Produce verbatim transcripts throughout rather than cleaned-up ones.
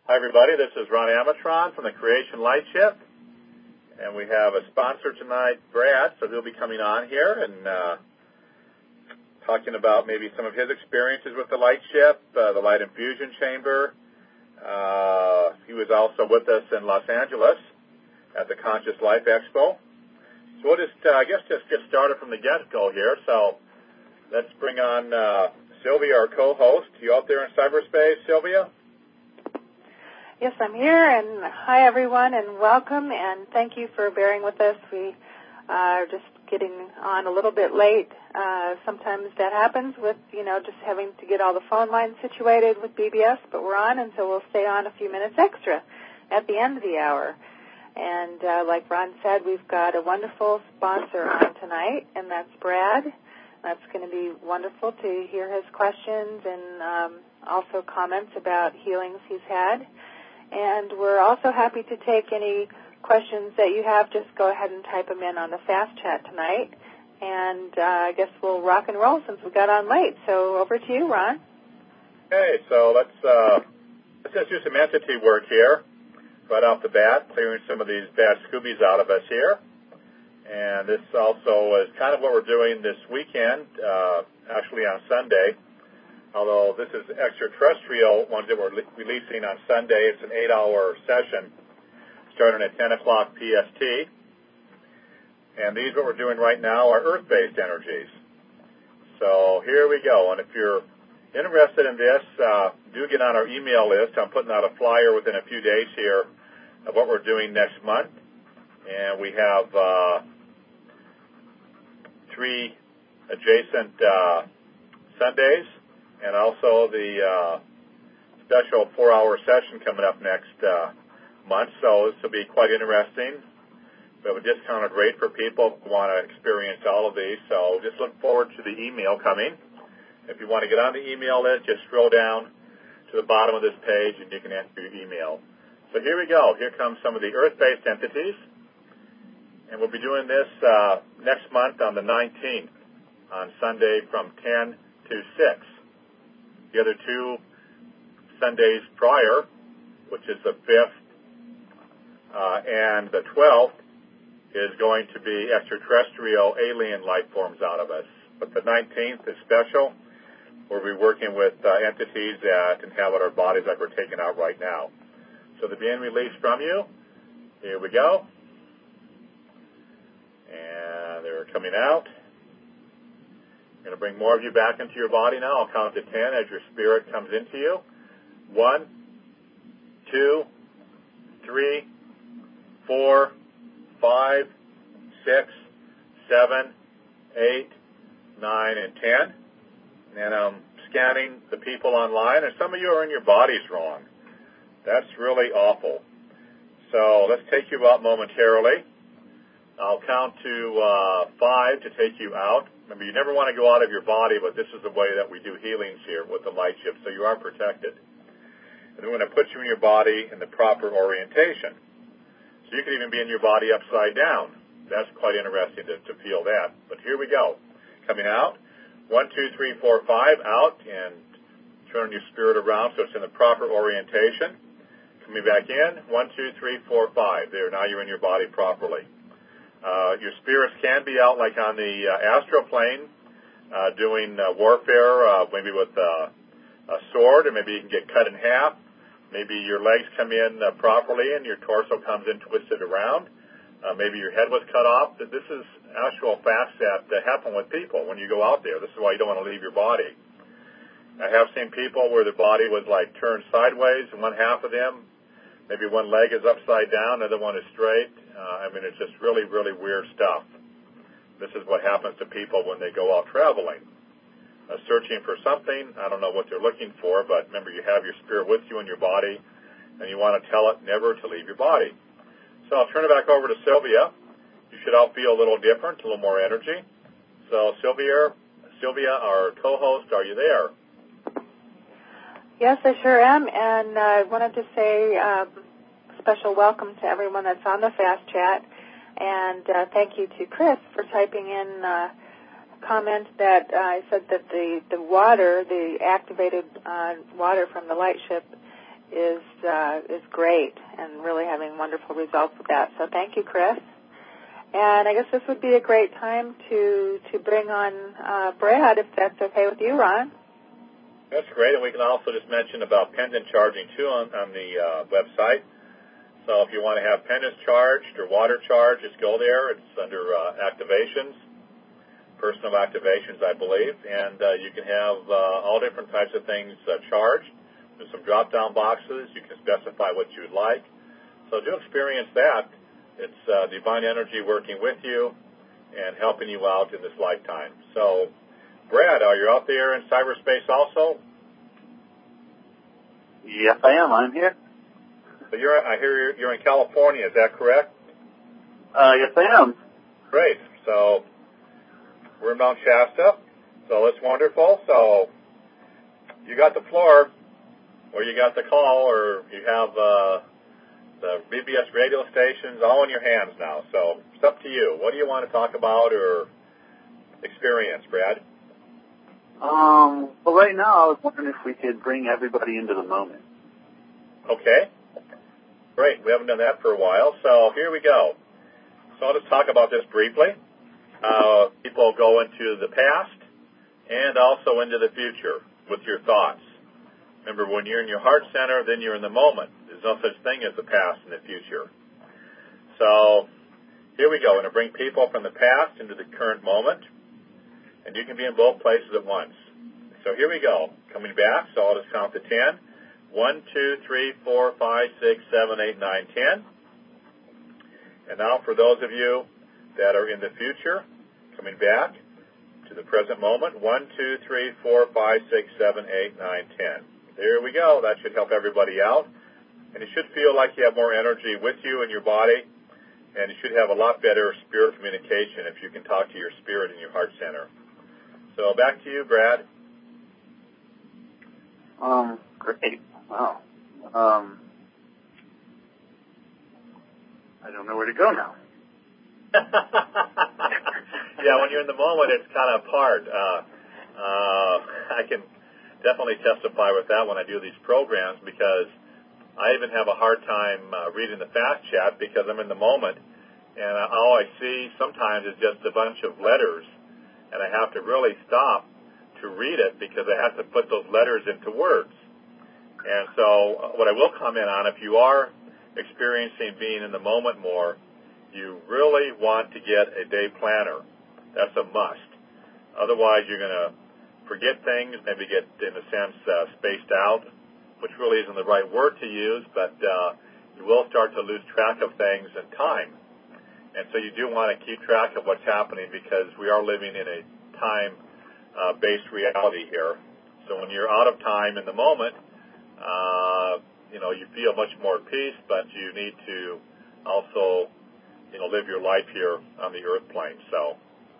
Hi, everybody. This is Ron Amatron from the Creation Light Ship, and we have a sponsor tonight, Brad, so he'll be coming on here and uh, talking about maybe some of his experiences with the Light Ship, uh, the Light Infusion Chamber. Uh, he was also with us in Los Angeles at the Conscious Life Expo. So we'll just, uh, I guess, just get started from the get-go here. So let's bring on uh, Sylvia, our co-host. You out there in cyberspace, Sylvia? Yes, I'm here, and hi, everyone, and welcome, and thank you for bearing with us. We are just getting on a little bit late. Uh, sometimes that happens with, you know, just having to get all the phone lines situated with B B S, but we're on, and so we'll stay on a few minutes extra at the end of the hour. And uh, like Ron said, we've got a wonderful sponsor on tonight, and that's Brad. That's going to be wonderful to hear his questions and um, also comments about healings he's had. And we're also happy to take any questions that you have. Just go ahead and type them in on the fast chat tonight. And uh, I guess we'll rock and roll since we got on late. So over to you, Ron. Okay, so let's, uh, let's just do some entity work here right off the bat, clearing some of these bad Scoobies out of us here. And this also is kind of what we're doing this weekend, uh, actually on Sunday. Although this is extraterrestrial ones that we're releasing on Sunday. It's an eight-hour session starting at ten o'clock P S T. And these, what we're doing right now, are Earth-based energies. So here we go. And if you're interested in this, uh, do get on our email list. I'm putting out a flyer within a few days here of what we're doing next month. And we have uh, three adjacent uh, Sundays. And also the uh, special four-hour session coming up next uh, month. So this will be quite interesting. We have a discounted rate for people who want to experience all of these. So just look forward to the email coming. If you want to get on the email list, just scroll down to the bottom of this page and you can enter your email. So here we go. Here comes some of the Earth-based entities. And we'll be doing this uh, next month on the nineteenth, on Sunday from ten to six. The other two Sundays prior, which is the fifth uh, and the twelfth, is going to be extraterrestrial alien life forms out of us. But the nineteenth is special. We'll be working with uh, entities that inhabit our bodies like we're taking out right now. So they're being released from you. Here we go. And they're coming out. I'm going to bring more of you back into your body now. I'll count to ten as your spirit comes into you. One, two, three, four, five, six, seven, eight, nine, and ten. And I'm scanning the people online, and some of you are in your bodies wrong. That's really awful. So let's take you out momentarily. I'll count to uh, five to take you out. Remember, you never want to go out of your body, but this is the way that we do healings here with the light ship, so you are protected. And we're going to put you in your body in the proper orientation. So you could even be in your body upside down. That's quite interesting to, to feel that. But here we go. Coming out. One, two, three, four, five. Out and turn your spirit around so it's in the proper orientation. Coming back in. One, two, three, four, five. There. Now you're in your body properly. Uh, your spirits can be out like on the uh, astral plane uh, doing uh, warfare, uh, maybe with uh, a sword, or maybe you can get cut in half. Maybe your legs come in uh, properly and your torso comes in twisted around. Uh, maybe your head was cut off. This is actual facts that uh, happen with people when you go out there. This is why you don't want to leave your body. I have seen people where their body was like turned sideways, and one half of them, maybe one leg is upside down, the other one is straight. Uh, I mean, it's just really, really weird stuff. This is what happens to people when they go out traveling. Uh, searching for something, I don't know what they're looking for, but remember, you have your spirit with you in your body, and you want to tell it never to leave your body. So I'll turn it back over to Sylvia. You should all feel a little different, a little more energy. So Sylvia, Sylvia, our co-host, are you there? Yes, I sure am, and I uh, wanted to say um, special welcome to everyone that's on the Fast Chat, and uh, thank you to Chris for typing in uh, a comment that uh, I said that the, the water, the activated uh, water from the light ship is uh, is great and really having wonderful results with that. So thank you, Chris. And I guess this would be a great time to, to bring on uh, Brad, if that's okay with you, Ron. That's great, and we can also just mention about pendant charging, too, on, on the uh, website. So if you want to have pendants charged or water charged, just go there. It's under uh, activations, personal activations, I believe, and uh, you can have uh, all different types of things uh, charged. There's some drop-down boxes. You can specify what you'd like. So do experience that. It's uh, divine energy working with you and helping you out in this lifetime. So, Brad, are you out there in cyberspace also? Yes, I am. I'm here. So you're, I hear you're, you're in California. Is that correct? Uh, yes, I am. Great. So we're in Mount Shasta. So it's wonderful. So you got the floor, or you got the call, or you have uh, the B B S radio stations all in your hands now. So it's up to you. What do you want to talk about or experience, Brad? Um, well, right now I was wondering if we could bring everybody into the moment. Okay. Great. We haven't done that for a while. So here we go. So I'll just talk about this briefly. Uh, people go into the past and also into the future with your thoughts. Remember, when you're in your heart center, then you're in the moment. There's no such thing as the past and the future. So here we go. We're going to bring people from the past into the current moment. And you can be in both places at once. So here we go. Coming back, so I'll just count to ten. One, two, three, four, five, six, seven, eight, nine, ten. And now for those of you that are in the future, coming back to the present moment. One, two, three, four, five, six, seven, eight, nine, ten. There we go. That should help everybody out. And you should feel like you have more energy with you in your body. And you should have a lot better spirit communication if you can talk to your spirit in your heart center. So back to you, Brad. Um, great. Wow. Um, I don't know where to go now. Yeah, when you're in the moment, it's kind of hard. Uh, uh, I can definitely testify with that when I do these programs because I even have a hard time uh, reading the fast chat because I'm in the moment, and all I see sometimes is just a bunch of letters. And I have to really stop to read it because I have to put those letters into words. And so what I will comment on, if you are experiencing being in the moment more, you really want to get a day planner. That's a must. Otherwise, you're going to forget things, maybe get, in a sense, uh, spaced out, which really isn't the right word to use, but uh, you will start to lose track of things and time. And so you do want to keep track of what's happening because we are living in a time-based uh, reality here. So when you're out of time in the moment, uh, you know, you feel much more peace, but you need to also, you know, live your life here on the earth plane. So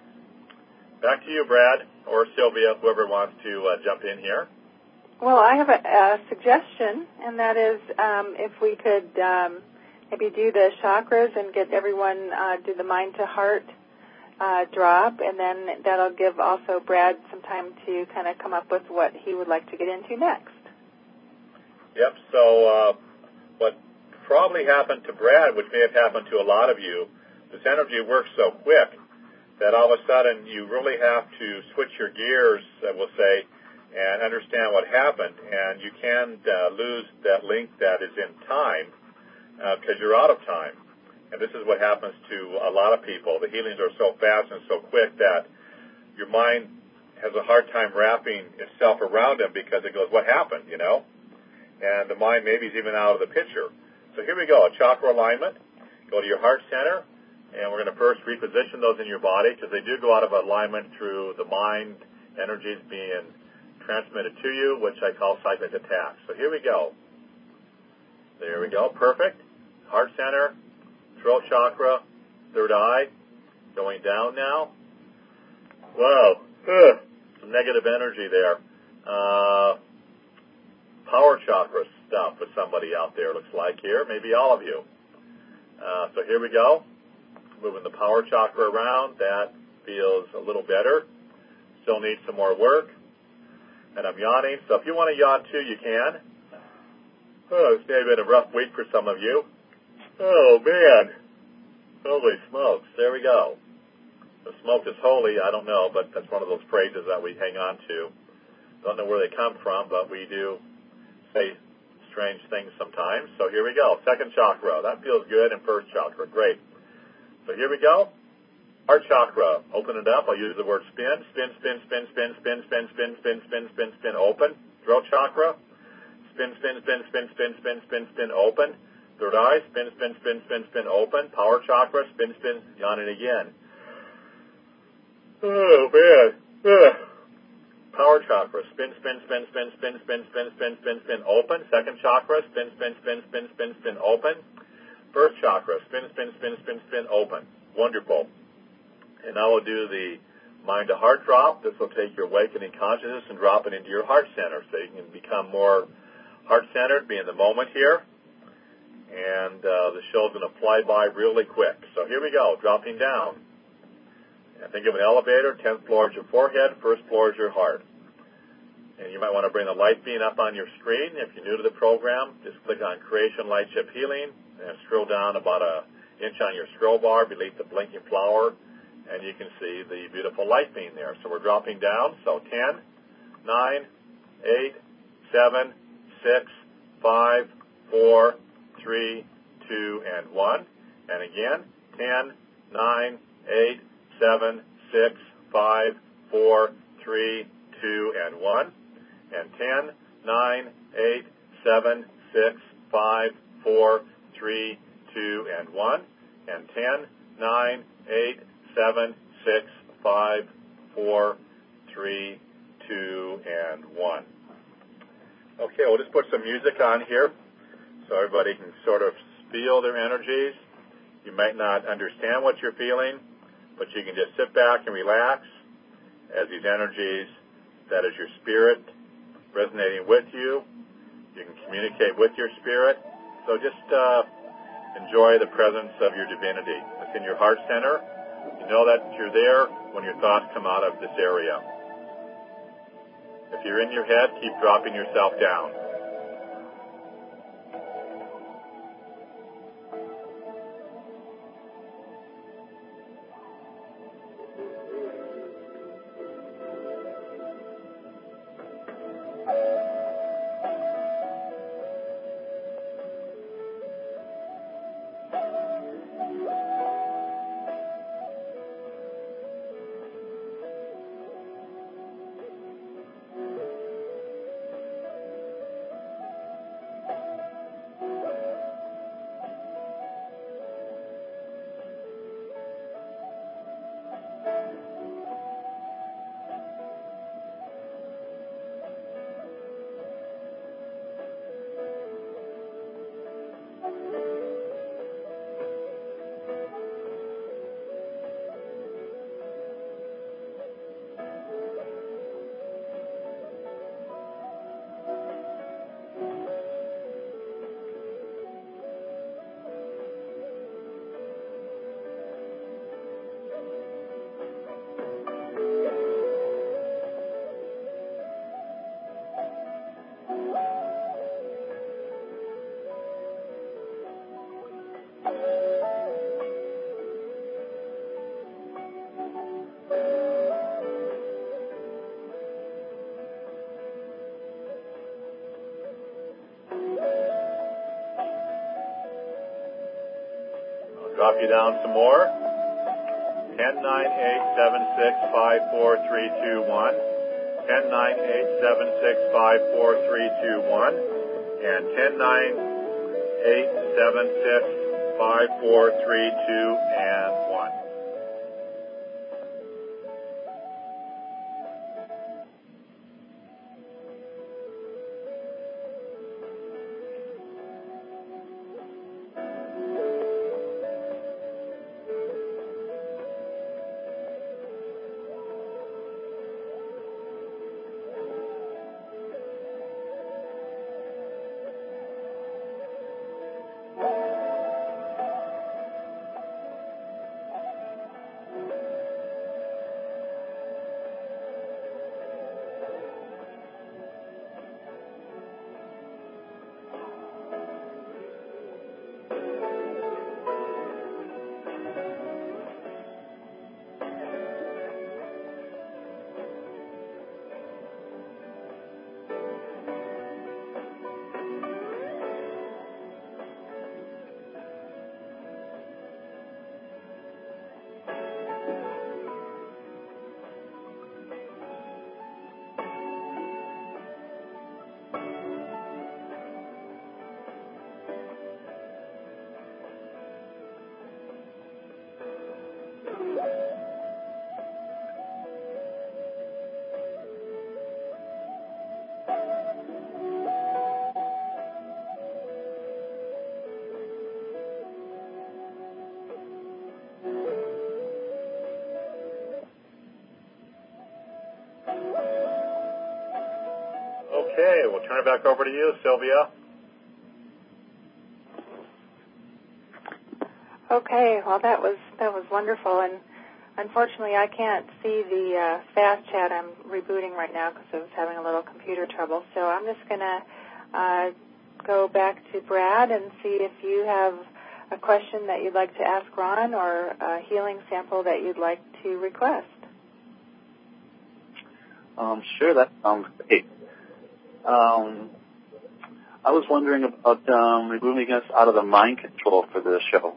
back to you, Brad, or Sylvia, whoever wants to uh, jump in here. Well, I have a, a suggestion, and that is um, if we could um, maybe do the chakras and get everyone uh, do the mind to heart uh, drop, and then that'll give also Brad some time to kind of come up with what he would like to get into next. Yep, so uh, what probably happened to Brad, which may have happened to a lot of you, this energy works so quick that all of a sudden you really have to switch your gears, uh, we'll say, and understand what happened, and you can uh, lose that link that is in time because uh, you're out of time. And this is what happens to a lot of people. The healings are so fast and so quick that your mind has a hard time wrapping itself around them because it goes, what happened, you know? And the mind maybe is even out of the picture. So here we go, a chakra alignment. Go to your heart center, and we're going to first reposition those in your body because they do go out of alignment through the mind energies being transmitted to you, which I call cyclic attacks. So here we go. There we go. Perfect. Heart center, throat chakra, third eye, going down now. Whoa. Ugh. Some negative energy there. Uh, power chakra stuff with somebody out there, looks like here. Maybe all of you. Uh, so here we go. Moving the power chakra around. That feels a little better. Still needs some more work. And I'm yawning, so if you want to yawn too, you can. Oh, it's maybe been a rough week for some of you. Oh, man. Holy smokes. There we go. The smoke is holy. I don't know, but that's one of those phrases that we hang on to. Don't know where they come from, but we do say strange things sometimes. So here we go. Second chakra. That feels good. And first chakra. Great. So here we go. Heart chakra. Open it up. I'll use the word spin. Spin, spin, spin, spin, spin, spin, spin, spin, spin, spin, spin, open. Throat chakra. Spin, spin, spin, spin, spin, spin, spin, spin, open. Third eye. Spin, spin, spin, spin, spin, open. Power chakra. Spin, spin, yawning again. Oh, man. Ugh. Power chakra. Spin, spin, spin, spin, spin, spin, spin, spin, spin, spin, open. Second chakra. Spin, spin, spin, spin, spin, spin, open. First chakra. Spin, spin, spin, spin, spin, open. Wonderful. And now we'll do the mind to heart drop. This will take your awakening consciousness and drop it into your heart center so you can become more heart-centered, be in the moment here. And uh, the show's going to fly by really quick. So here we go, dropping down. And think of an elevator. tenth floor is your forehead, first floor is your heart. And you might want to bring the light beam up on your screen. If you're new to the program, just click on Creation Light Ship Healing and scroll down about an inch on your scroll bar beneath the blinking flower, and you can see the beautiful light beam there. So we're dropping down. So ten, nine, eight, seven, six, five, four, three, two, and one. And again, ten, nine, eight, seven, six, five, four, three, two, and one. And ten, nine, eight, seven, six, five, four, three, two, and one. And ten, nine, eight, seven, six, five, four, three, two, and one. Okay, we'll just put some music on here so everybody can sort of feel their energies. You might not understand what you're feeling, but you can just sit back and relax as these energies, that is your spirit, resonating with you. You can communicate with your spirit. So just uh, enjoy the presence of your divinity within your heart center. You know that you're there when your thoughts come out of this area. If you're in your head, keep dropping yourself down. Drop you down some more. ten, nine, eight, seven, six, five, four, three, two, one. ten, nine, eight, seven, six, five, four, three, two, one. And ten, nine, eight, seven, six, five, four, three, two, and one. turn it back over to you, Sylvia. Okay, well that was that was wonderful, and unfortunately I can't see the uh, fast chat. I'm rebooting right now because I was having a little computer trouble. So I'm just going to uh, go back to Brad and see if you have a question that you'd like to ask Ron or a healing sample that you'd like to request. Um, sure, that sounds great. Um, I was wondering about um, removing us out of the mind control for this show.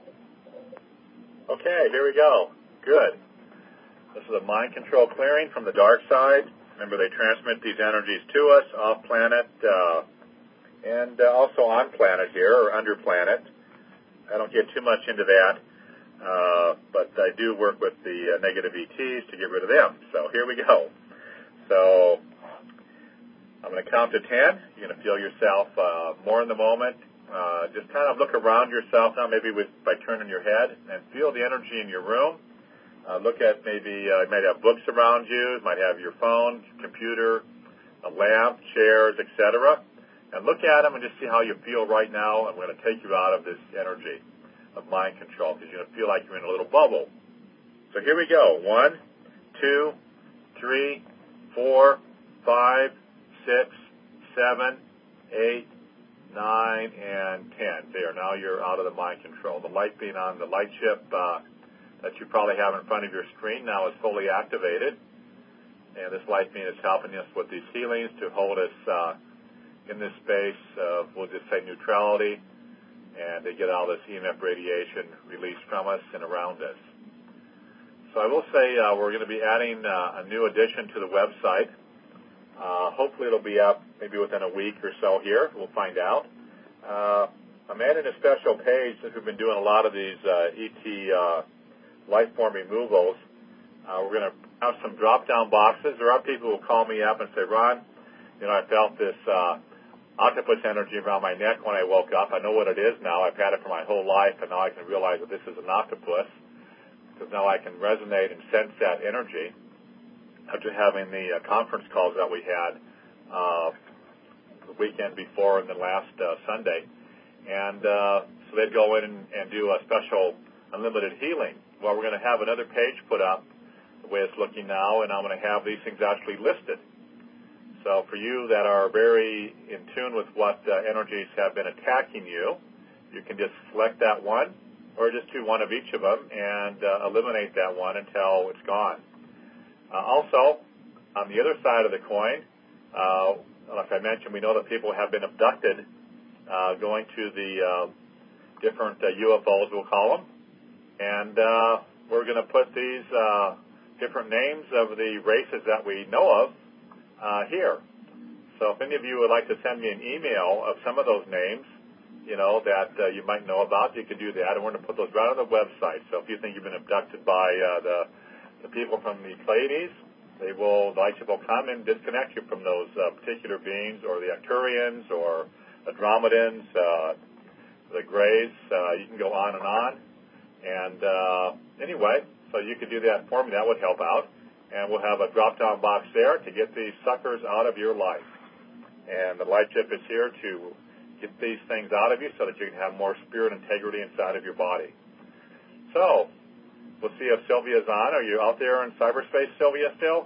Okay, here we go. Good. This is a mind control clearing from the dark side. Remember, they transmit these energies to us off planet uh, and uh, also on planet here or under planet. I don't get too much into that, uh, but I do work with the uh, negative E Ts to get rid of them. So here we go. So I'm going to count to ten. You're going to feel yourself uh, more in the moment. Uh, just kind of look around yourself now, maybe with, by turning your head, and feel the energy in your room. Uh, look at maybe, uh, you might have books around you, you might have your phone, computer, a lamp, chairs, et cetera. And look at them and just see how you feel right now. I'm going to take you out of this energy of mind control because you're going to feel like you're in a little bubble. So here we go. One, two, three, four, five, six, seven, eight, nine, and ten. There, now you're out of the mind control. The light being on the light chip uh, that you probably have in front of your screen now is fully activated. And this light beam is helping us with these healings to hold us uh, in this space of, we'll just say, neutrality, and to get all this E M F radiation released from us and around us. So I will say uh, we're going to be adding uh, a new addition to the website. Uh, hopefully it'll be up maybe within a week or so here. We'll find out. Uh, I'm adding a special page since we've been doing a lot of these uh, E T uh, life form removals. Uh, we're going to have some drop-down boxes. There are people who will call me up and say, Ron, you know, I felt this uh, octopus energy around my neck when I woke up. I know what it is now. I've had it for my whole life, and now I can realize that this is an octopus because now I can resonate and sense that energy after having the uh, conference calls that we had uh, the weekend before and then last uh, Sunday. And uh, so they'd go in and, and do a special unlimited healing. Well, we're going to have another page put up the way it's looking now, and I'm going to have these things actually listed. So for you that are very in tune with what uh, energies have been attacking you, you can just select that one or just do one of each of them and uh, eliminate that one until it's gone. Uh, also, on the other side of the coin, uh, like I mentioned, we know that people have been abducted uh, going to the uh, different uh, U F Os, we'll call them, and uh, we're going to put these uh, different names of the races that we know of uh, here. So if any of you would like to send me an email of some of those names, you know, that uh, you might know about, you can do that, and we're going to put those right on the website. So if you think you've been abducted by uh, the The people from the Pleiades, they will, the light ship will come and disconnect you from those uh, particular beings, or the Arcturians, or Andromedans, uh, the Greys. Uh, you can go on and on. And uh, anyway, so you could do that for me. That would help out. And we'll have a drop-down box there to get these suckers out of your life. And the light ship is here to get these things out of you so that you can have more spirit integrity inside of your body. So we'll see if Sylvia's on. Are you out there in cyberspace, Sylvia, still?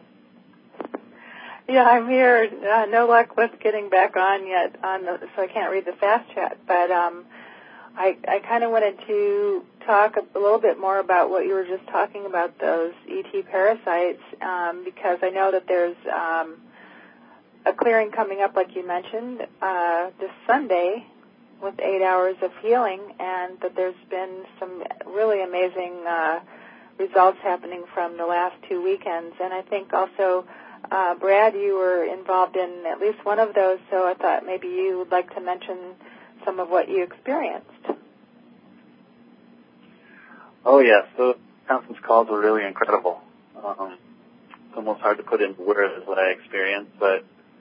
Yeah, I'm here. Uh, no luck with getting back on yet, on the, so I can't read the fast chat. But um, I, I kind of wanted to talk a little bit more about what you were just talking about, those E T parasites, um, because I know that there's um, a clearing coming up, like you mentioned, uh, this Sunday with eight hours of healing, and that there's been some really amazing uh, results happening from the last two weekends. And I think also, uh, Brad, you were involved in at least one of those, so I thought maybe you would like to mention some of what you experienced. Oh, yes. Those conference calls were really incredible. Um, it's almost hard to put into words what I experienced, but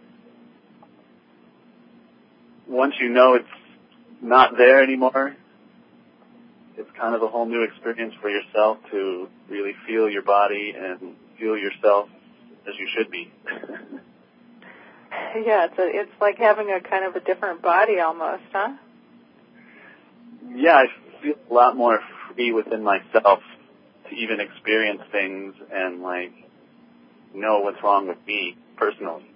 once you know it's not there anymore, it's kind of a whole new experience for yourself to really feel your body and feel yourself as you should be. Yeah, it's a, it's like having a kind of a different body almost, huh? Yeah, I feel a lot more free within myself to even experience things and, like, know what's wrong with me personally.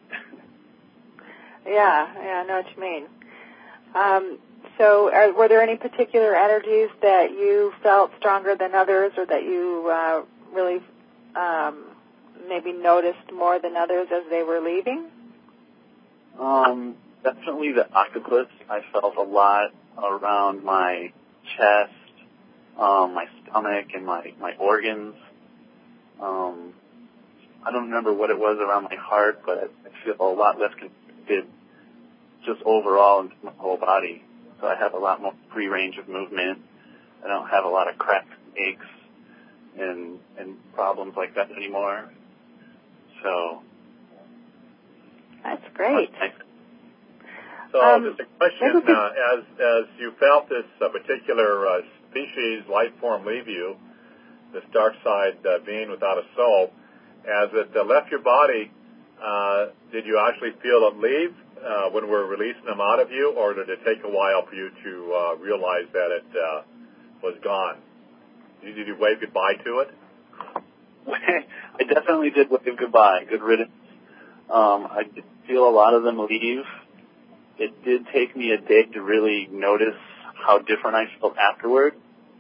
Yeah, yeah, I know what you mean. Um, so are, were there any particular energies that you felt stronger than others, or that you uh, really um, maybe noticed more than others as they were leaving? Um, definitely the octopus. I felt a lot around my chest, um, my stomach, and my, my organs. Um, I don't remember what it was around my heart, but I feel a lot less constricted just overall into my whole body. So I have a lot more free range of movement. I don't have a lot of cracks, aches, and and problems like that anymore. So that's great. So um, just a question: uh, as as you felt this uh, particular uh, species, life form leave you, this dark side uh, being without a soul, as it uh, left your body, uh, did you actually feel it leave uh, when we're releasing them out of you, or did it take a while for you to uh, realize that it uh, was gone? Did you wave goodbye to it? I definitely did wave goodbye. Good riddance. Um, I did feel a lot of them leave. It did take me a day to really notice how different I felt afterward.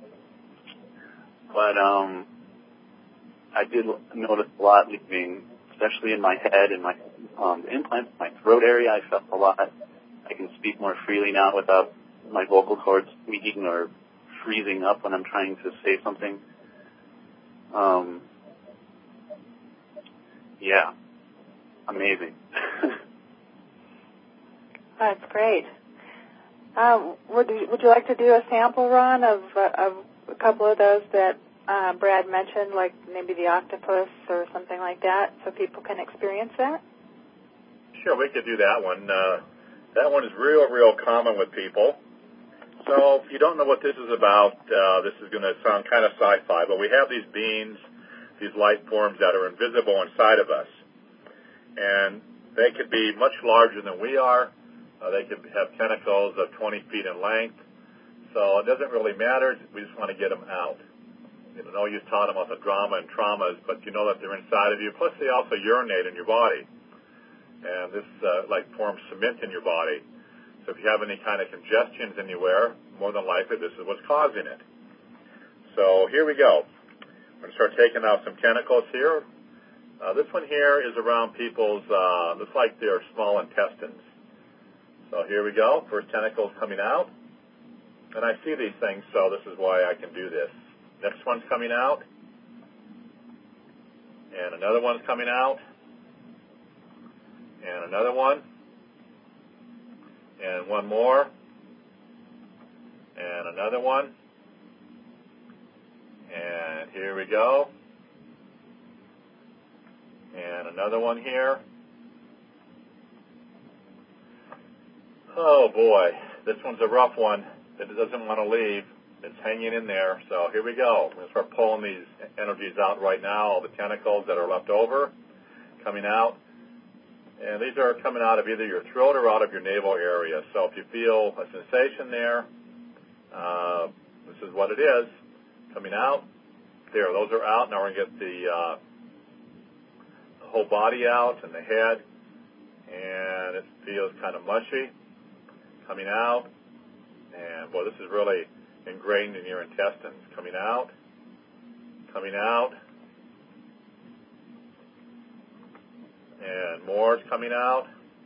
But um, I did notice a lot leaving, especially in my head and my um, implants, my throat area. I felt a lot. I can speak more freely now without my vocal cords squeaking or freezing up when I'm trying to say something. Um, yeah, amazing. That's great. Um, would you, would you like to do a sample run of, uh, of a couple of those that uh, Brad mentioned, like maybe the octopus or something like that, so people can experience that? Sure, we could do that one. Uh, that one is real, real common with people. So if you don't know what this is about, uh, this is going to sound kind of sci-fi, but we have these beings, these life forms that are invisible inside of us. And they could be much larger than we are. Uh, they could have tentacles of twenty feet in length. So it doesn't really matter. We just want to get them out. You know, no use talking about the drama and traumas, but you know that they're inside of you. Plus, they also urinate in your body. And this, uh, like, forms cement in your body. So if you have any kind of congestions anywhere, more than likely this is what's causing it. So here we go. I'm going to start taking out some tentacles here. Uh, this one here is around people's, uh, looks like their small intestines. So here we go. First tentacles coming out. And I see these things, so this is why I can do this. Next one's coming out. And another one's coming out. And another one. And one more. And another one. And here we go. And another one here. Oh boy, this one's a rough one. It doesn't want to leave. It's hanging in there. So here we go. We're going to start pulling these energies out right now, all the tentacles that are left over, coming out. And these are coming out of either your throat or out of your navel area. So if you feel a sensation there, uh, this is what it is. Coming out. There, those are out. Now we're going to get the, uh, the whole body out and the head. And it feels kind of mushy. Coming out. And, boy, this is really ingrained in your intestines. Coming out. Coming out. And more is coming out.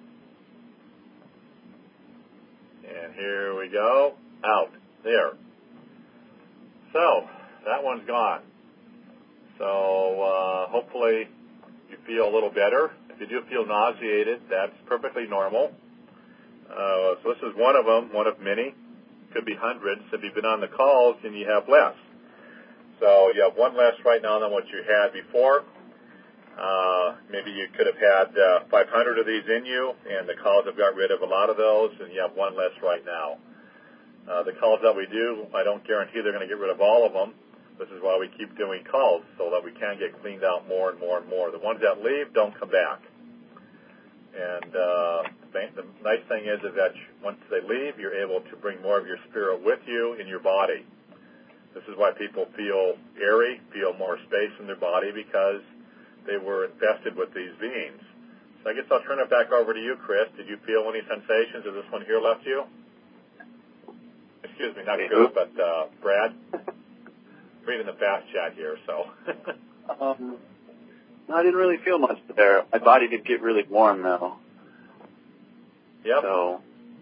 And here we go. Out. There. So, that one's gone. So, uh, hopefully you feel a little better. If you do feel nauseated, that's perfectly normal. Uh, so this is one of them, one of many. Could be hundreds. If you've been on the calls, then you have less. So you have one less right now than what you had before. Uh, maybe you could have had uh, five hundred of these in you, and the calls have got rid of a lot of those, and you have one less right now. Uh, the calls that we do, I don't guarantee they're going to get rid of all of them. This is why we keep doing calls, so that we can get cleaned out more and more and more. The ones that leave don't come back. And uh, the nice thing is, is that once they leave, you're able to bring more of your spirit with you in your body. This is why people feel airy, feel more space in their body, because they were infested with these beings. So I guess I'll turn it back over to you, Chris. Did you feel any sensations as this one here left you? Excuse me, not Chris, but uh, Brad. Reading the fast chat here, so. um, no, I didn't really feel much there. My body did get really warm, though. Yep. So,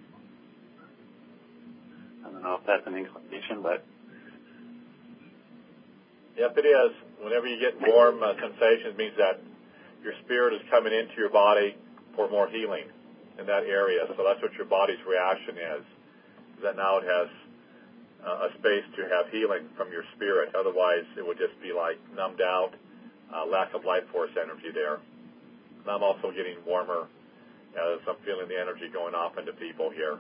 I don't know if that's an inclination, but. Yep, it is. Whenever you get warm uh, sensations, it means that your spirit is coming into your body for more healing in that area. So that's what your body's reaction is, is that now it has uh, a space to have healing from your spirit. Otherwise, it would just be like numbed out, uh, lack of life force energy there. And I'm also getting warmer as I'm feeling the energy going off into people here.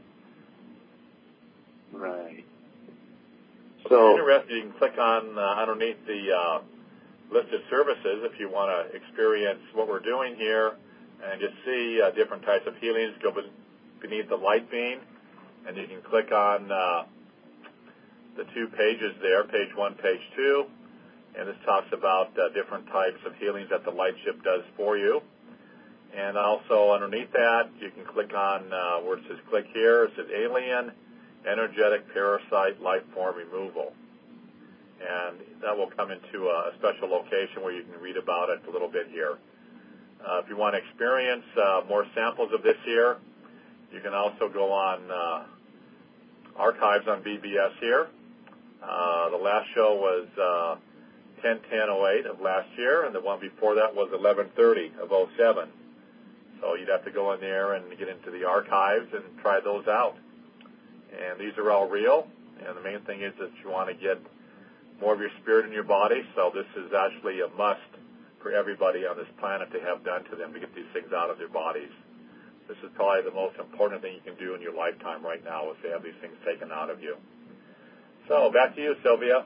Right. So, so if you're interested, you can click on uh, underneath the uh, listed services if you want to experience what we're doing here and just see uh, different types of healings. Go beneath the light beam, and you can click on uh, the two pages there, page one, page two, and this talks about uh, different types of healings that the light ship does for you. And also underneath that, you can click on uh, where it says click here. It says Alien Energetic Parasite Life Form Removal. And that will come into a special location where you can read about it a little bit here. Uh, if you want to experience uh, more samples of this here, you can also go on uh, archives on B B S here. Uh, the last show was uh, ten ten oh eight of last year, and the one before that was eleven thirty of oh seven. So you'd have to go in there and get into the archives and try those out. And these are all real, and the main thing is that you want to get more of your spirit in your body, so this is actually a must for everybody on this planet to have done to them to get these things out of their bodies. This is probably the most important thing you can do in your lifetime right now, is to have these things taken out of you. So, back to you, Sylvia.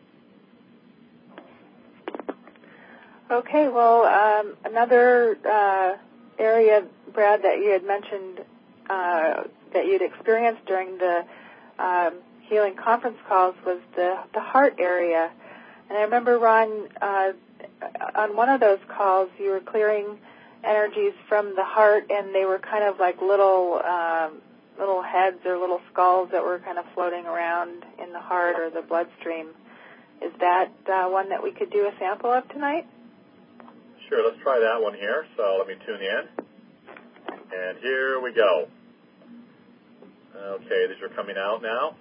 Okay, well, um, another uh, area, Brad, that you had mentioned uh, that you'd experienced during the um, healing conference calls was the, the heart area. And I remember, Ron, uh, on one of those calls, you were clearing energies from the heart, and they were kind of like little um, little heads or little skulls that were kind of floating around in the heart or the bloodstream. Is that uh, one that we could do a sample of tonight? Sure, let's try that one here. So let me tune in. And here we go. Okay, these are coming out now.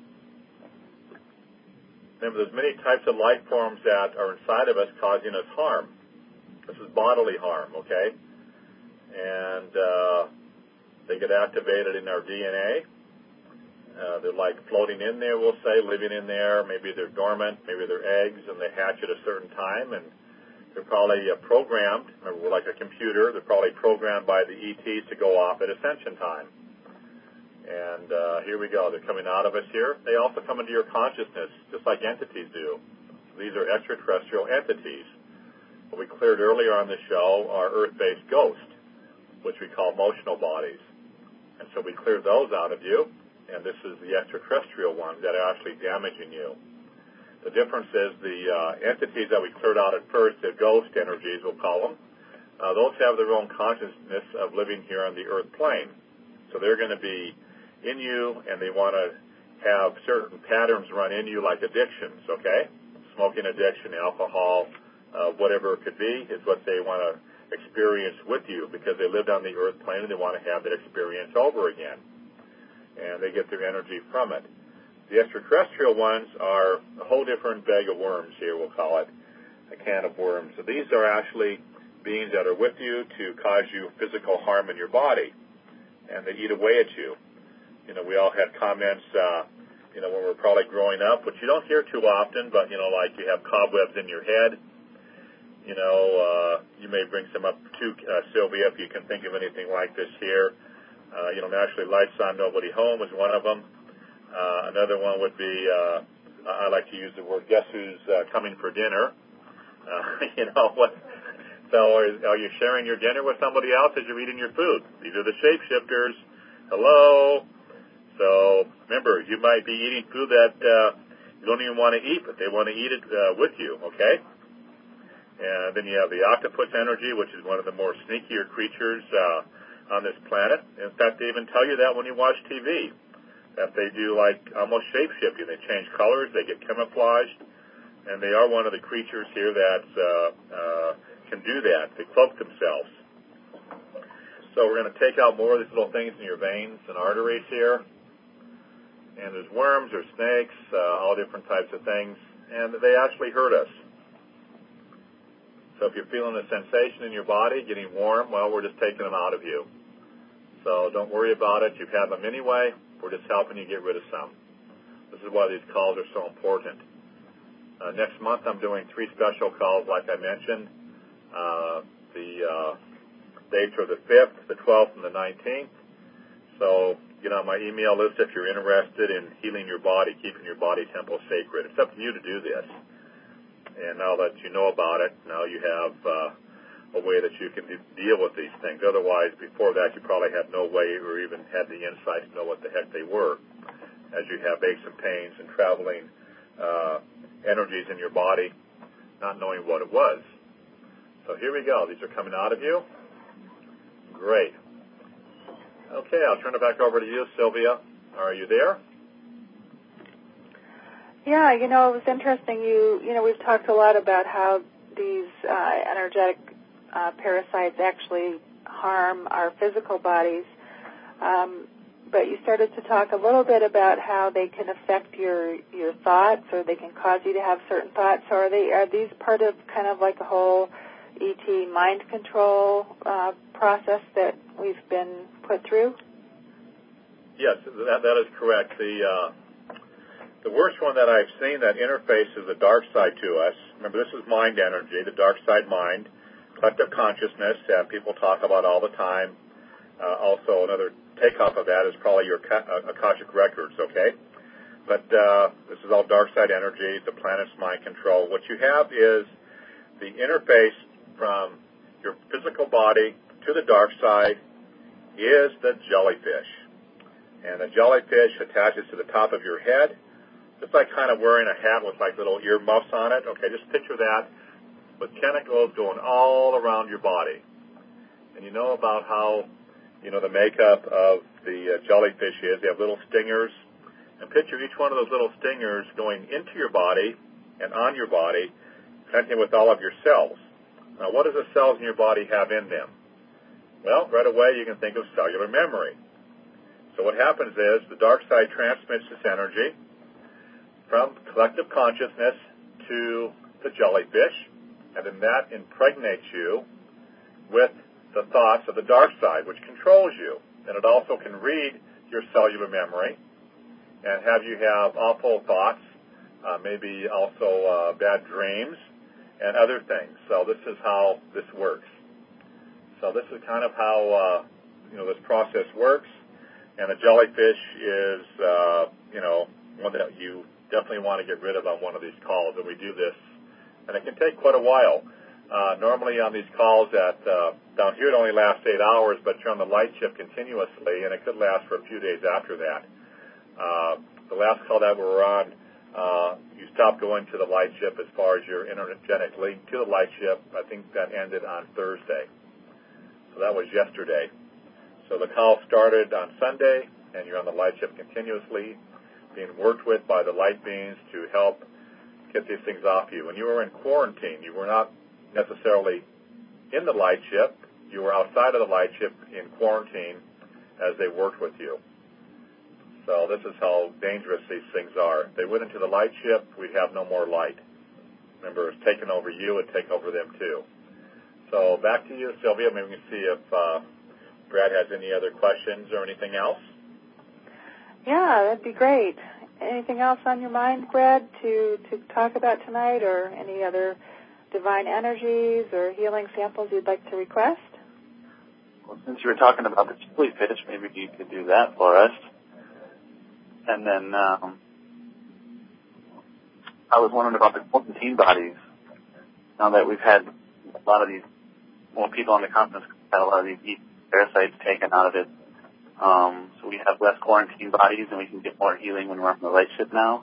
Remember, there's many types of life forms that are inside of us causing us harm. This is bodily harm, okay? And uh, they get activated in our D N A. Uh, they're like floating in there, we'll say, living in there. Maybe they're dormant, maybe they're eggs, and they hatch at a certain time, and they're probably uh, programmed. Remember, we're like a computer. They're probably programmed by the E Ts to go off at ascension time. And uh, here we go. They're coming out of us here. They also come into your consciousness, just like entities do. These are extraterrestrial entities. What we cleared earlier on the show are Earth-based ghosts, which we call emotional bodies. And so we cleared those out of you, and this is the extraterrestrial ones that are actually damaging you. The difference is the uh, entities that we cleared out at first, the ghost energies, we'll call them, uh, those have their own consciousness of living here on the Earth plane. So they're going to be in you, and they want to have certain patterns run in you, like addictions, okay? Smoking addiction, alcohol, uh, whatever it could be, is what they want to experience with you, because they lived on the Earth plane and they want to have that experience over again. And they get their energy from it. The extraterrestrial ones are a whole different bag of worms here, we'll call it, a can of worms. So these are actually beings that are with you to cause you physical harm in your body, and they eat away at you. You know, we all had comments, uh, you know, when we were probably growing up, which you don't hear too often, but, you know, like you have cobwebs in your head. You know, uh, you may bring some up too, uh, Sylvia, if you can think of anything like this here. Uh, you know, naturally, lights on, nobody home is one of them. Uh, another one would be, uh, I like to use the word, guess who's uh, coming for dinner? Uh, you know, what So are, are you sharing your dinner with somebody else as you're eating your food? These are the shapeshifters. Hello. So remember, you might be eating food that uh, you don't even want to eat, but they want to eat it uh, with you, okay? And then you have the octopus energy, which is one of the more sneakier creatures uh, on this planet. In fact, they even tell you that when you watch T V, that they do like almost shape-shifting. They change colors, they get camouflaged, and they are one of the creatures here that uh, uh, can do that. They cloak themselves. So we're going to take out more of these little things in your veins and arteries here. And there's worms, there's snakes, uh, all different types of things, and they actually hurt us. So if you're feeling a sensation in your body, getting warm, well, we're just taking them out of you. So don't worry about it. You have them anyway. We're just helping you get rid of some. This is why these calls are so important. Uh, next month, I'm doing three special calls, like I mentioned. Uh, the uh, dates are the fifth, the twelfth, and the nineteenth. So get on my email list if you're interested in healing your body, keeping your body temple sacred. It's up to you to do this. And now that you know about it, now you have uh, a way that you can de- deal with these things. Otherwise, before that, you probably had no way or even had the insight to know what the heck they were, as you have aches and pains and traveling uh, energies in your body, not knowing what it was. So here we go. These are coming out of you. Great. Okay, I'll turn it back over to you, Sylvia. Are you there? Yeah, you know, it was interesting. You, you know, we've talked a lot about how these uh, energetic uh, parasites actually harm our physical bodies. Um, but you started to talk a little bit about how they can affect your your thoughts, or they can cause you to have certain thoughts. So are they are these part of kind of like a whole E T mind control uh, process that we've been put through? Yes, that that is correct. The uh, The worst one that I've seen that interfaces the dark side to us, remember this is mind energy, the dark side mind, collective consciousness that people talk about all the time. Uh, also another takeoff of that is probably your uh, Akashic records, okay? But uh, this is all dark side energy, the planet's mind control. What you have is the interface from your physical body to the dark side is the jellyfish. And the jellyfish attaches to the top of your head. It's like kind of wearing a hat with like little earmuffs on it. Okay, just picture that with tentacles going all around your body. And you know about how, you know, the makeup of the uh, jellyfish is. They have little stingers. And picture each one of those little stingers going into your body and on your body, connecting with all of your cells. Now, what does the cells in your body have in them? Well, right away you can think of cellular memory. So what happens is the dark side transmits this energy from collective consciousness to the jellyfish, and then that impregnates you with the thoughts of the dark side, which controls you. And it also can read your cellular memory and have you have awful thoughts, uh, maybe also uh, bad dreams, and other things. So this is how this works. So this is kind of how uh, you know this process works, and the jellyfish is uh, you know one that you definitely want to get rid of on one of these calls, and we do this, and it can take quite a while. Uh, normally on these calls at uh, down here it only lasts eight hours, but you're on the light shift continuously, and it could last for a few days after that. Uh, the last call that we were on, uh, you stopped going to the light shift as far as your energetic link to the light shift. I think that ended on Thursday. So that was yesterday. So the call started on Sunday, and you're on the light shift continuously, being worked with by the light beings to help get these things off you. When you were in quarantine, you were not necessarily in the light ship. You were outside of the light ship in quarantine as they worked with you. So this is how dangerous these things are. If they went into the light ship, we'd have no more light. Remember, it's taken over you, it'd take over them too. So back to you, Sylvia. Maybe we can see if uh, Brad has any other questions or anything else. Yeah, that'd be great. Anything else on your mind, Brad, to, to talk about tonight, or any other divine energies or healing samples you'd like to request? Well, since you were talking about the jellyfish, maybe you could do that for us. And then um, I was wondering about the quarantine bodies. Now that we've had a lot of these well, people on the conference had a lot of these parasites taken out of it. Um, so we have less quarantine bodies, and we can get more healing when we're on the light ship now.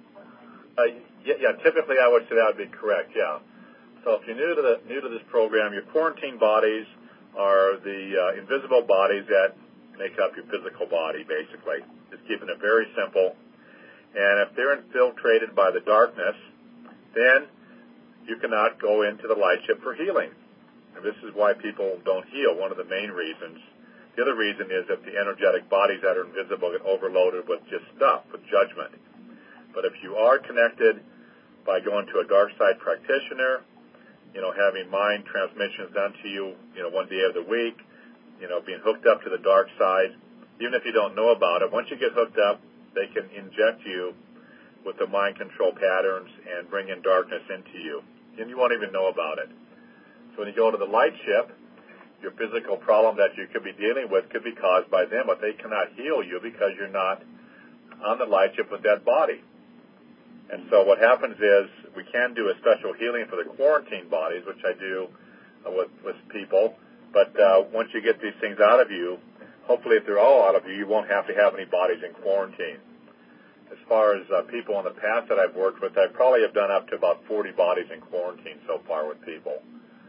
Uh, yeah, yeah, typically I would say that would be correct, yeah. So if you're new to the new to this program, your quarantine bodies are the uh, invisible bodies that make up your physical body, basically. Just keeping it very simple. And if they're infiltrated by the darkness, then you cannot go into the light ship for healing. And this is why people don't heal, one of the main reasons. The other reason is that the energetic bodies that are invisible get overloaded with just stuff, with judgment. But if you are connected by going to a dark side practitioner, you know, having mind transmissions done to you, you know, one day of the week, you know, being hooked up to the dark side, even if you don't know about it, once you get hooked up, they can inject you with the mind control patterns and bring in darkness into you. And you won't even know about it. So when you go to the light ship, your physical problem that you could be dealing with could be caused by them, but they cannot heal you because you're not on the light ship with that body. And so what happens is we can do a special healing for the quarantine bodies, which I do uh, with, with people. But uh, once you get these things out of you, hopefully if they're all out of you, you won't have to have any bodies in quarantine. As far as uh, people in the past that I've worked with, I probably have done up to about forty bodies in quarantine so far with people.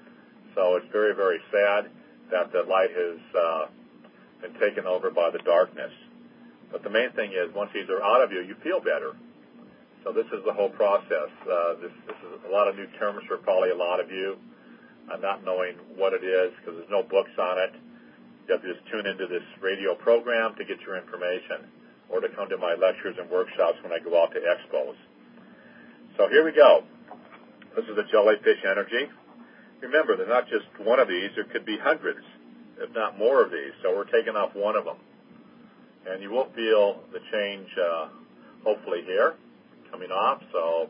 So it's very, very sad that the light has uh, been taken over by the darkness. But the main thing is once these are out of you, you feel better. So this is the whole process. Uh, this, this is a lot of new terms for probably a lot of you. I'm not knowing what it is because there's no books on it. You have to just tune into this radio program to get your information or to come to my lectures and workshops when I go out to expos. So here we go. This is the jellyfish energy. Remember, there's not just one of these. There could be hundreds, if not more of these. So we're taking off one of them. And you will feel the change, uh, hopefully, here. Coming off, so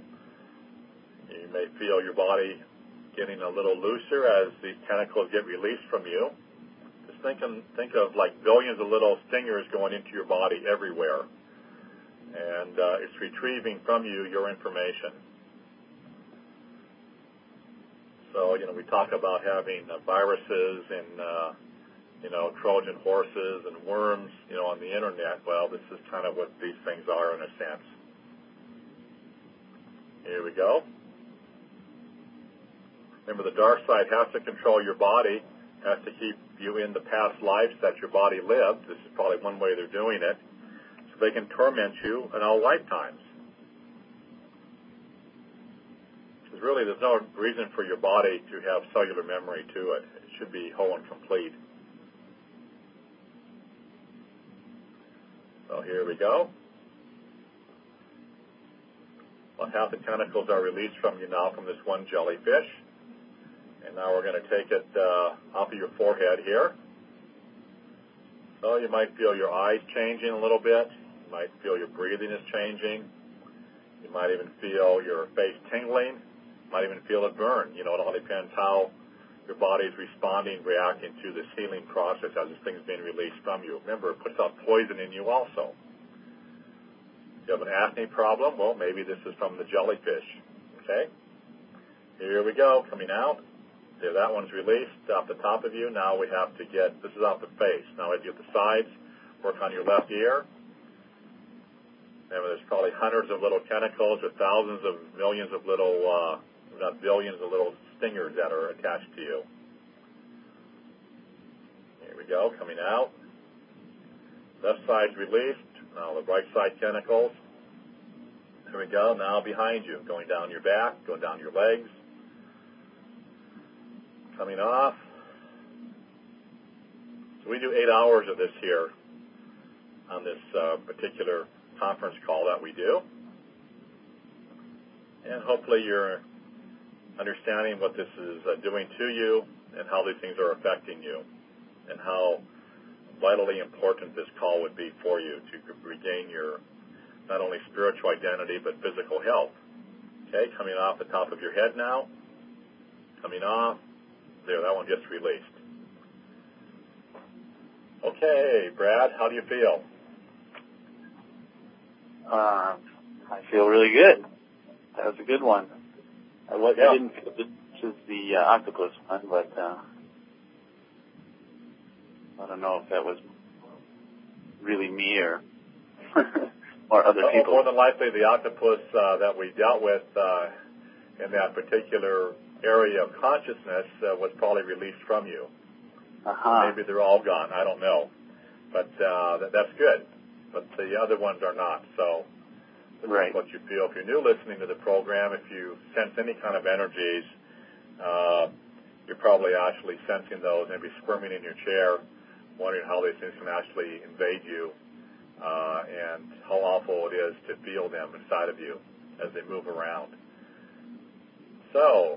you may feel your body getting a little looser as these tentacles get released from you. Just think, of, think of like billions of little stingers going into your body everywhere, and uh, it's retrieving from you your information. So, you know, we talk about having uh, viruses and, uh, you know, Trojan horses and worms, you know, on the internet. Well, this is kind of what these things are in a sense. Here we go. Remember, the dark side has to control your body, has to keep you in the past lives that your body lived. This is probably one way they're doing it. So they can torment you in all lifetimes. Because really, there's no reason for your body to have cellular memory to it. It should be whole and complete. So here we go. Well, half the tentacles are released from you now from this one jellyfish. And now we're going to take it uh, off of your forehead here. So you might feel your eyes changing a little bit. You might feel your breathing is changing. You might even feel your face tingling. You might even feel it burn. You know, it all depends how your body is responding, reacting to this healing process as this thing's being released from you. Remember, it puts out poison in you also. If you have an acne problem, well, maybe this is from the jellyfish. Okay? Here we go, coming out. There, that one's released off the top of you. Now we have to get, this is off the face. Now we have to get the sides, work on your left ear. Remember, there's probably hundreds of little tentacles or thousands of millions of little, uh, not billions of little stingers that are attached to you. Here we go, coming out. Left side's released. Now the right side tentacles. There we go. Now behind you, going down your back, going down your legs. Coming off. So we do eight hours of this here on this uh, particular conference call that we do. And hopefully you're understanding what this is uh, doing to you and how these things are affecting you and how vitally important this call would be for you to regain your not only spiritual identity but physical health. Okay, coming off the top of your head now. Coming off. There, that one just released. Okay, Brad, how do you feel? Uh, I feel really good. That was a good one. I, was, yeah. I didn't feel this is the uh, octopus one, but uh, I don't know if that was really me or or other well, people. More than likely, the octopus uh, that we dealt with uh, in that particular area of consciousness uh, was probably released from you. Uh-huh. Maybe they're all gone. I don't know. But uh, that, that's good. But the other ones are not. So this right. is what you feel. If you're new listening to the program, if you sense any kind of energies, uh, you're probably actually sensing those, maybe squirming in your chair, wondering how these things can actually invade you uh, and how awful it is to feel them inside of you as they move around. So,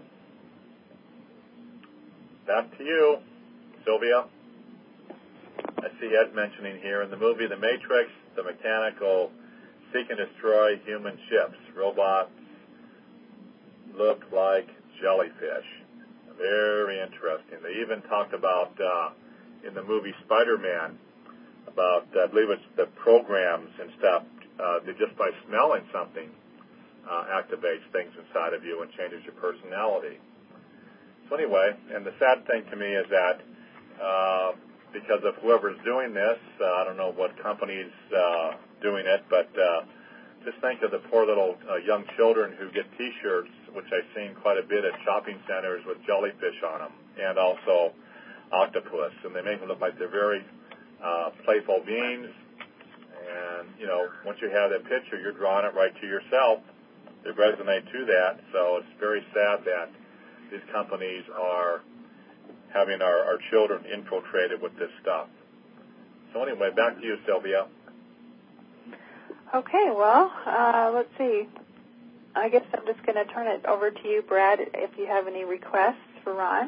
back to you, Sylvia. I see Ed mentioning here in the movie The Matrix, the mechanical seek and destroy human ships. Robots look like jellyfish. Very interesting. They even talked about uh, in the movie Spider-Man about, I believe it's the programs and stuff, uh, that just by smelling something uh, activates things inside of you and changes your personality. So anyway, and the sad thing to me is that uh, because of whoever's doing this, uh, I don't know what company's uh, doing it, but uh, just think of the poor little uh, young children who get T-shirts, which I've seen quite a bit at shopping centers with jellyfish on them, and also octopus, and they make them look like they're very uh, playful beings. And you know, once you have that picture, you're drawing it right to yourself. They resonate to that, so it's very sad that these companies are having our, our children infiltrated with this stuff. So anyway, back to you, Sylvia. Okay, well, uh, let's see. I guess I'm just going to turn it over to you, Brad, if you have any requests for Ron.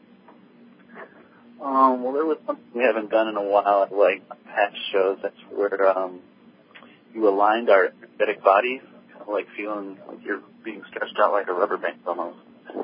Um, well, there was something we haven't done in a while, like past shows. That's where um, you aligned our energetic bodies, kind of like feeling like you're being stretched out like a rubber band almost.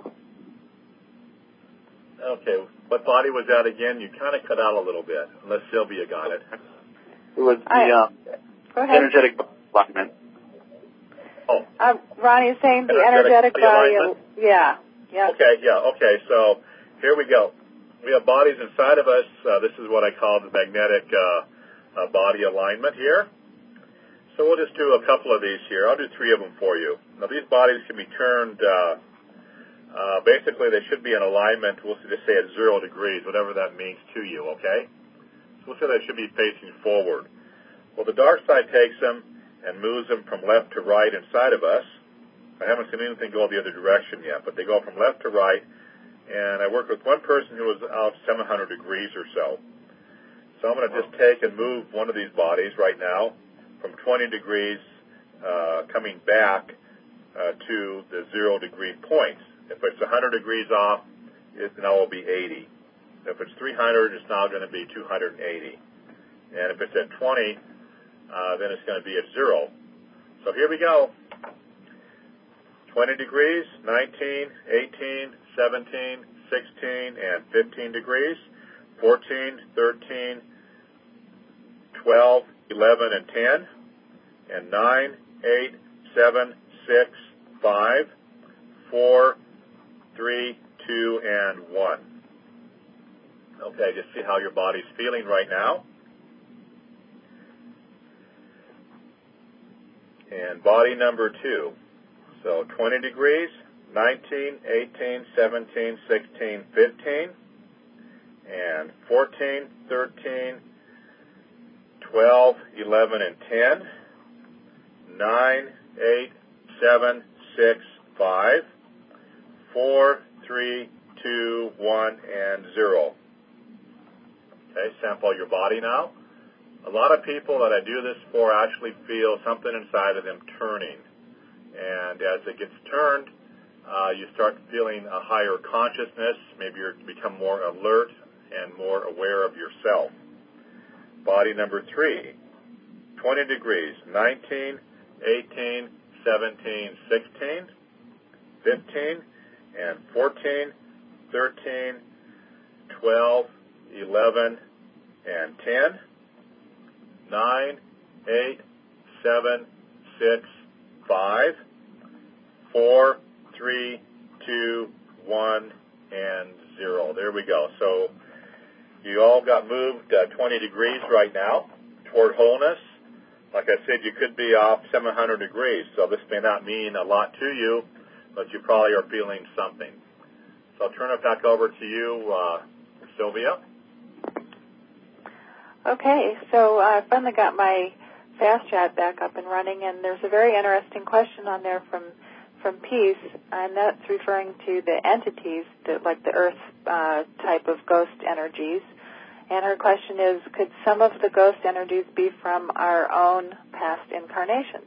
Okay, what body was that again? You kind of cut out a little bit, unless Sylvia got it. It was the I, um, go ahead. energetic alignment. Oh. Uh, Ronnie is saying the energetic, energetic body. alignment? Yeah. Yeah. Okay, yeah, okay, so here we go. We have bodies inside of us. Uh, this is what I call the magnetic uh, uh, body alignment here. So we'll just do a couple of these here. I'll do three of them for you. Now, these bodies can be turned, uh, uh, basically they should be in alignment, we'll just say at zero degrees, whatever that means to you, okay? So we'll say they should be facing forward. Well, the dark side takes them and moves them from left to right inside of us. I haven't seen anything go the other direction yet, but they go from left to right, and I worked with one person who was out seven hundred degrees or so. So I'm going to just take and move one of these bodies right now from twenty degrees uh, coming back uh, to the zero degree point. If it's one hundred degrees off, it now will be eighty. If it's three hundred, it's now going to be two hundred eighty. And if it's at twenty, uh, then it's going to be at zero. So here we go. twenty degrees, nineteen, eighteen, seventeen, sixteen, and fifteen degrees, fourteen, thirteen, twelve, eleven, and ten, and nine, eight, seven, six, five, four, three, two, and one. Okay, just see how your body's feeling right now. And body number two. So twenty degrees, nineteen, eighteen, seventeen, sixteen, fifteen, and fourteen, thirteen, twelve, eleven, and ten, nine, eight, seven, six, five, four, three, two, one, and zero. Okay, sample your body now. A lot of people that I do this for actually feel something inside of them turning. And as it gets turned, uh, you start feeling a higher consciousness. Maybe you become more alert and more aware of yourself. Body number three, twenty degrees, nineteen, eighteen, seventeen, sixteen, fifteen, and fourteen, thirteen, twelve, eleven, and ten, nine, eight, seven, six, five, four, three, two, one, and zero. There we go. So You all got moved uh, twenty degrees right now toward wholeness. Like I said, you could be off seven hundred degrees, so this may not mean a lot to you, but you probably are feeling something. So I'll turn it back over to you, uh, Sylvia. Okay, so I finally got my Fast Chat back up and running, and there's a very interesting question on there from from Peace, and that's referring to the entities, that, like the Earth uh, type of ghost energies. And her question is, could some of the ghost energies be from our own past incarnations?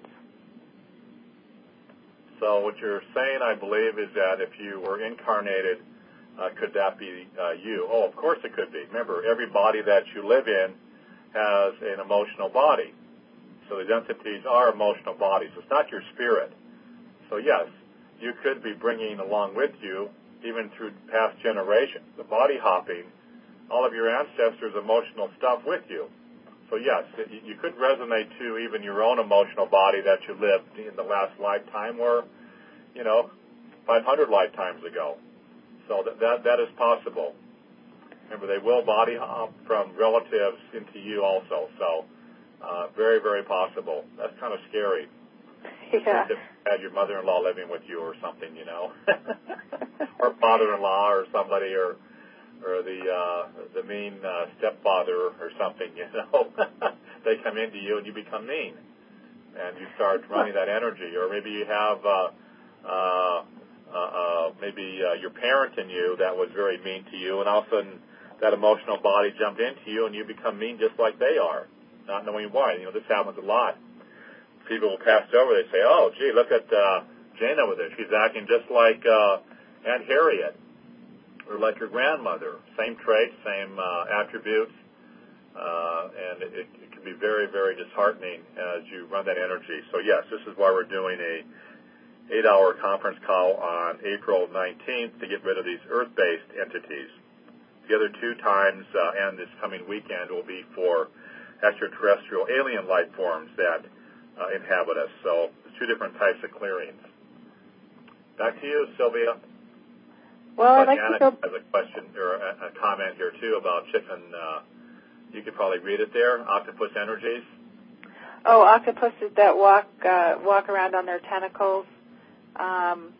So what you're saying, I believe, is that if you were incarnated, uh, could that be uh, you? Oh, of course it could be. Remember, every body that you live in has an emotional body. So these entities are emotional bodies. It's not your spirit. So yes, you could be bringing along with you, even through past generations, the body hopping, all of your ancestors' emotional stuff with you. So yes, you could resonate to even your own emotional body that you lived in the last lifetime or, you know, five hundred lifetimes ago. So that that, that is possible. Remember, they will body hop from relatives into you also. So uh, very, very possible. That's kind of scary. Yeah. If you had your mother-in-law living with you or something, you know, or father-in-law or somebody, or or the uh, the mean uh, stepfather or something, you know. They come into you and you become mean, and you start running that energy. Or maybe you have uh, uh, uh, uh, maybe uh, your parent in you that was very mean to you, and all of a sudden that emotional body jumped into you and you become mean just like they are, not knowing why. You know, this happens a lot. People will pass over, they say, oh, gee, look at uh, Jane over there. She's acting just like uh, Aunt Harriet, or like your grandmother. Same traits, same uh, attributes, uh, and it, it can be very, very disheartening as you run that energy. So, yes, this is why we're doing a eight-hour conference call on April nineteenth to get rid of these Earth-based entities. The other two times uh, and this coming weekend will be for extraterrestrial alien life forms that Uh, inhabit us. So there's two different types of clearings. Back to you, Sylvia. Well, I'd like Anna to go... has a question or a, a comment here too about chicken. Uh, you could probably read it there. Octopus energies. Oh, octopuses that walk uh, walk around on their tentacles. Um,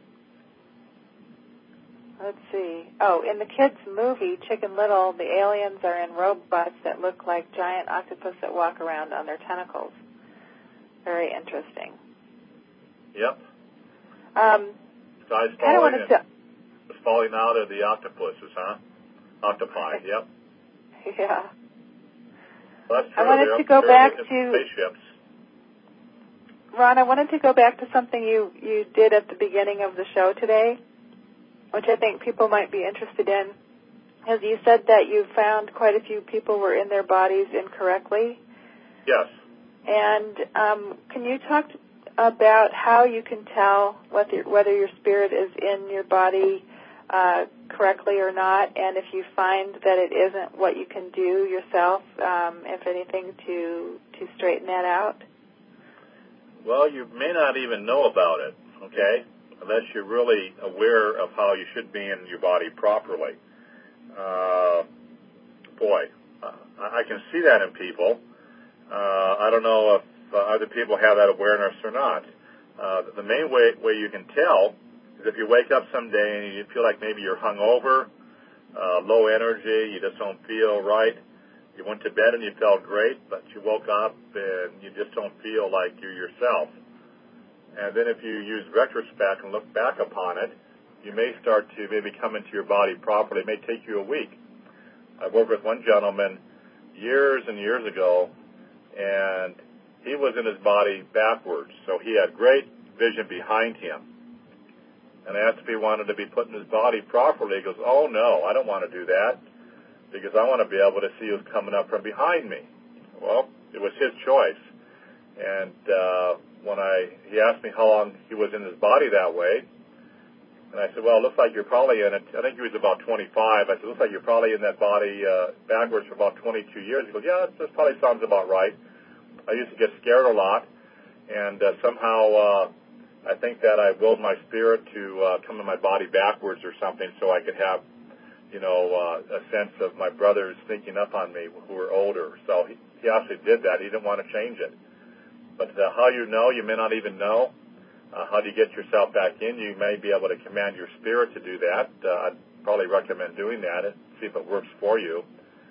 let's see. Oh, in the kids' movie Chicken Little, the aliens are in robots that look like giant octopus that walk around on their tentacles. Very interesting. Yep. Um, Guys kind of falling, wanted to... falling out of the octopuses, huh? Octopi, yep. Yeah. Well, that's true. I wanted They're to go back to... spaceships. Ron, I wanted to go back to something you, you did at the beginning of the show today, which I think people might be interested in. As you said that you found quite a few people were in their bodies incorrectly. Yes. And um, can you talk about how you can tell whether, whether your spirit is in your body uh, correctly or not, and if you find that it isn't, what you can do yourself, um, if anything, to to straighten that out? Well, you may not even know about it, okay, unless you're really aware of how you should be in your body properly. Uh, boy, uh, I can see that in people. Uh, I don't know if uh, other people have that awareness or not. Uh, the main way, way you can tell is if you wake up someday and you feel like maybe you're hungover, uh, low energy, you just don't feel right. You went to bed and you felt great, but you woke up and you just don't feel like you're yourself. And then if you use retrospect and look back upon it, you may start to maybe come into your body properly. It may take you a week. I worked with one gentleman years and years ago, and he was in his body backwards, so he had great vision behind him. And I asked if he wanted to be put in his body properly. He goes, oh, no, I don't want to do that, because I want to be able to see who's coming up from behind me. Well, it was his choice. And uh, when I he asked me how long he was in his body that way, and I said, well, it looks like you're probably in it. I think he was about twenty-five. I said, it looks like you're probably in that body uh, backwards for about twenty-two years. He goes, yeah, that probably sounds about right. I used to get scared a lot, and uh, somehow uh, I think that I willed my spirit to uh, come in my body backwards or something so I could have, you know, uh, a sense of my brothers sneaking up on me who were older. So he, he actually did that. He didn't want to change it. But uh, how you know, you may not even know. Uh, how do you get yourself back in? You may be able to command your spirit to do that. Uh, I'd probably recommend doing that and see if it works for you.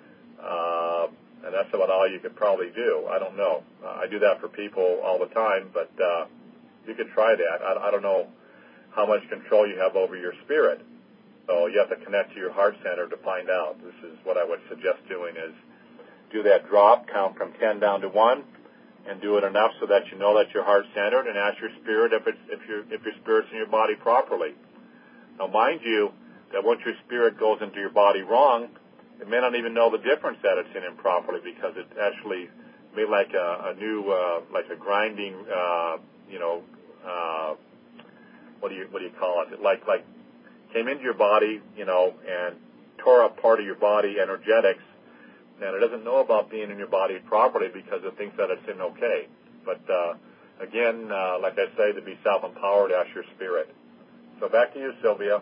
Uh, and that's about all you could probably do. I don't know. Uh, I do that for people all the time, but uh, you could try that. I, I don't know how much control you have over your spirit. So you have to connect to your heart center to find out. This is what I would suggest doing is do that drop, count from ten down to one, and do it enough so that you know that you're heart-centered, and ask your spirit if, it's, if, your if your spirit's in your body properly. Now, mind you, that once your spirit goes into your body wrong, it may not even know the difference that it's in improperly because it actually made like a, a new, uh, like a grinding, uh, you know, uh, what do you what do you call it? Like like came into your body, you know, and tore up part of your body, energetics. And it doesn't know about being in your body properly because it thinks that it's in okay. But, uh, again, uh, like I say, to be self-empowered, ask your spirit. So back to you, Sylvia.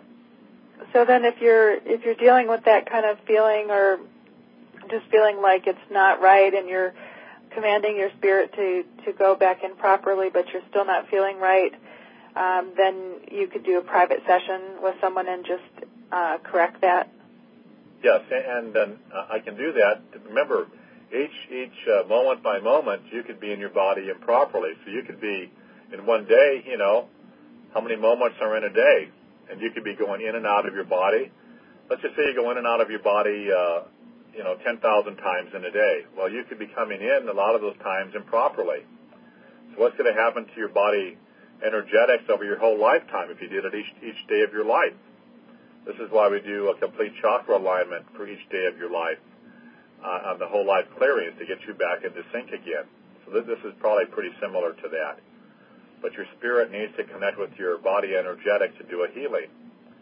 So then if you're if you're dealing with that kind of feeling or just feeling like it's not right and you're commanding your spirit to, to go back in properly but you're still not feeling right, um, then you could do a private session with someone and just uh, correct that? Yes, and then uh, I can do that. Remember, each each uh, moment by moment, you could be in your body improperly. So you could be in one day, you know, how many moments are in a day? And you could be going in and out of your body. Let's just say you go in and out of your body, uh, you know, ten thousand times in a day. Well, you could be coming in a lot of those times improperly. So what's going to happen to your body energetics over your whole lifetime if you did it each, each day of your life? This is why we do a complete chakra alignment for each day of your life uh, on the whole life clearing to get you back into sync again. So this, this is probably pretty similar to that. But your spirit needs to connect with your body energetic to do a healing.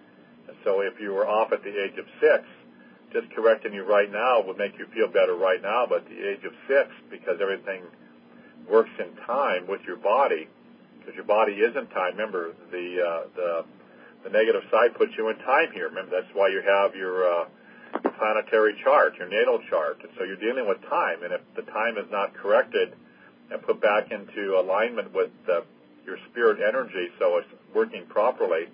And so if you were off at the age of six, just correcting you right now would make you feel better right now. But at the age of six, because everything works in time with your body, because your body is in time. Remember, the uh, the The negative side puts you in time here. Remember, that's why you have your uh, planetary chart, your natal chart. And so you're dealing with time. And if the time is not corrected and put back into alignment with uh, your spirit energy so it's working properly,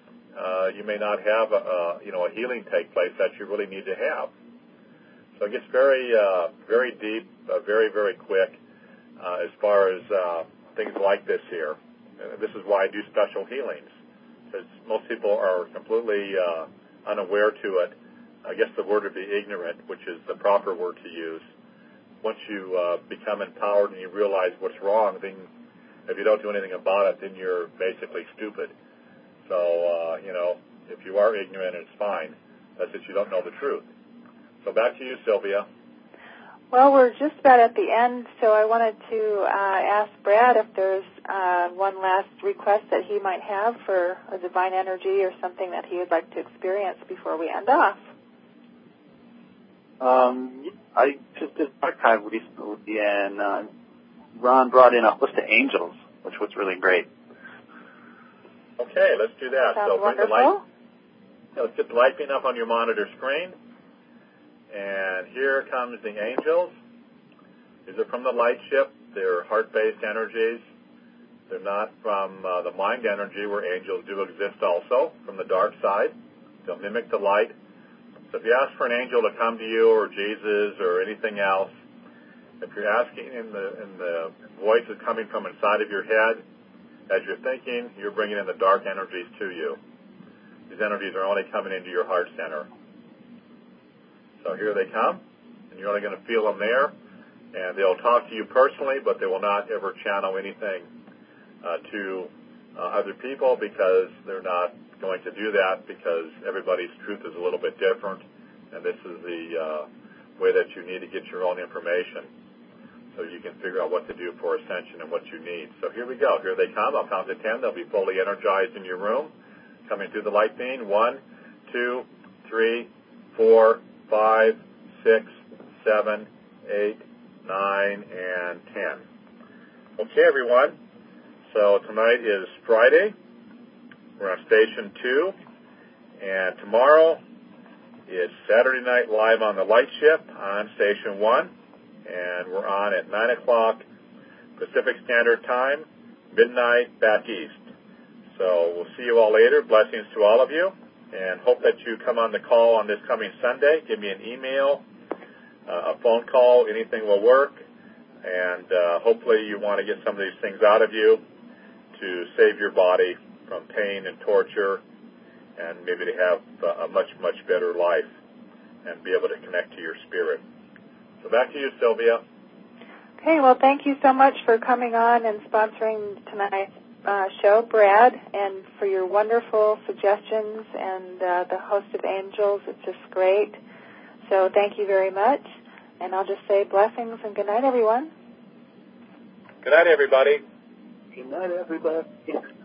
uh, you may not have a, a, you know, a healing take place that you really need to have. So it gets very, uh, very deep, uh, very, very quick uh, as far as uh, things like this here. And this is why I do special healings. Because most people are completely uh, unaware to it. I guess the word would be ignorant, which is the proper word to use. Once you uh, become empowered and you realize what's wrong, then if you don't do anything about it, then you're basically stupid. So, uh, you know, if you are ignorant, it's fine. That's that you don't know the truth. So back to you, Sylvia. Well, we're just about at the end, so I wanted to uh, ask Brad if there's uh, one last request that he might have for a divine energy or something that he would like to experience before we end off. Um, I just did archive recently, and uh, Ron brought in a list of angels, which was really great. Okay, let's do that. Sounds so bring wonderful. the light. Yeah, let's get the light beam up on your monitor screen. And here comes the angels. These are from the light ship. They're heart-based energies. They're not from uh, the mind energy where angels do exist also, from the dark side. They'll mimic the light. So if you ask for an angel to come to you or Jesus or anything else, if you're asking in the, in the voice is coming from inside of your head, as you're thinking, you're bringing in the dark energies to you. These energies are only coming into your heart center. So here they come, and you're only going to feel them there, and they'll talk to you personally, but they will not ever channel anything uh, to uh, other people because they're not going to do that because everybody's truth is a little bit different, and this is the uh, way that you need to get your own information so you can figure out what to do for ascension and what you need. So here we go. Here they come. I'll count to ten. They'll be fully energized in your room, coming through the light beam. One, two, three, four, five, six, seven, eight, nine, and ten. Okay, everyone. So tonight is Friday. We're on station two. And tomorrow is Saturday Night Live on the Light Ship on Station one, and we're on at nine o'clock Pacific Standard Time, midnight back east. So we'll see you all later. Blessings to all of you, and hope that you come on the call on this coming Sunday. Give me an email, uh, a phone call, anything will work, and uh, hopefully you want to get some of these things out of you to save your body from pain and torture, and maybe to have uh, a much, much better life and be able to connect to your spirit. So back to you, Sylvia. Okay, well, thank you so much for coming on and sponsoring tonight's uh, show, Brad, and for your wonderful suggestions and uh, the host of angels. It's just great. So thank you very much. And I'll just say blessings and good night, everyone. Good night, everybody. Good night, everybody.